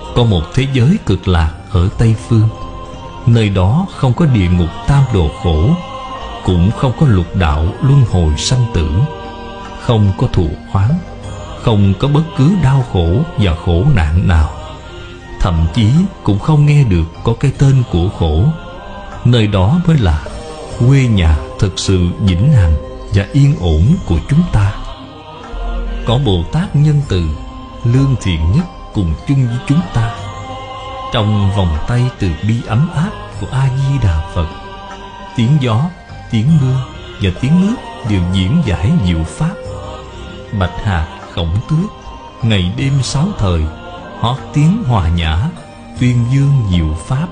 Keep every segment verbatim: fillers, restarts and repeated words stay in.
có một thế giới cực lạc ở Tây Phương. Nơi đó không có địa ngục tam đồ khổ, cũng không có lục đạo luân hồi sanh tử, không có thù oán, không có bất cứ đau khổ và khổ nạn nào. Thậm chí cũng không nghe được có cái tên của khổ. Nơi đó mới là quê nhà thực sự vĩnh hằng và yên ổn của chúng ta. Có Bồ Tát nhân từ, lương thiện nhất cùng chung với chúng ta. Trong vòng tay từ bi ấm áp của A-di-đà Phật, tiếng gió, tiếng mưa và tiếng nước đều diễn giải diệu pháp. Bạch hạt khổng tước, ngày đêm sáu thời hót tiếng hòa nhã, tuyên dương diệu pháp.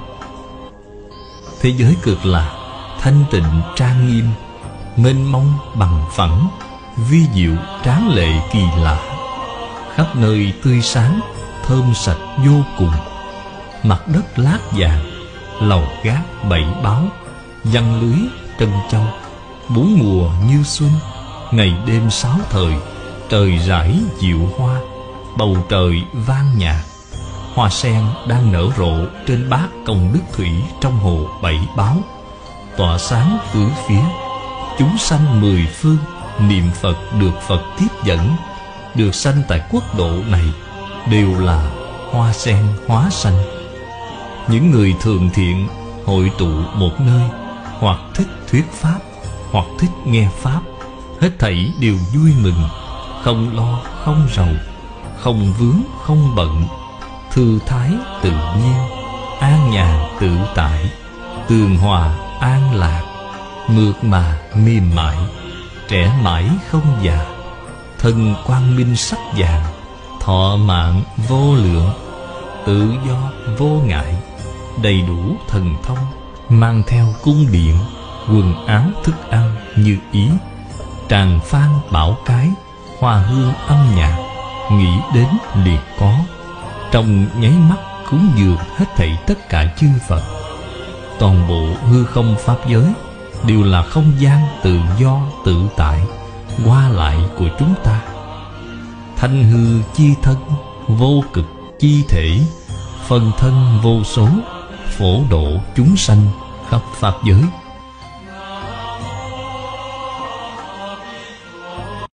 Thế giới cực lạc thanh tịnh trang nghiêm, mênh mông bằng phẳng, vi diệu tráng lệ kỳ lạ, khắp nơi tươi sáng, thơm sạch vô cùng. Mặt đất lát vàng, lầu gác bảy báo, văn lưới trân châu, bốn mùa như xuân, ngày đêm sáu thời, trời rải diệu hoa, bầu trời vang nhạc. Hoa sen đang nở rộ trên bát công đức thủy trong hồ bảy báo, tỏa sáng tứ phía. Chúng sanh mười phương niệm Phật được Phật tiếp dẫn, được sanh tại quốc độ này đều là hoa sen hóa sanh. Những người thường thiện hội tụ một nơi, hoặc thích thuyết pháp, hoặc thích nghe pháp, hết thảy đều vui mừng, không lo không rầu, không vướng không bận, thư thái tự nhiên, an nhàn tự tại, tường hòa an lạc, mượt mà mềm mại, trẻ mãi không già, thân quang minh sắc vàng, thọ mạng vô lượng, tự do vô ngại, đầy đủ thần thông, mang theo cung điện, quần áo thức ăn như ý, tràng phan bảo cái, hoa hương âm nhạc, nghĩ đến liền có. Trong nháy mắt cúng dường hết thảy tất cả chư Phật. Toàn bộ hư không pháp giới đều là không gian tự do tự tại qua lại của chúng ta. Thanh hư chi thân, vô cực chi thể, phân thân vô số, phổ độ chúng sanh khắp pháp giới.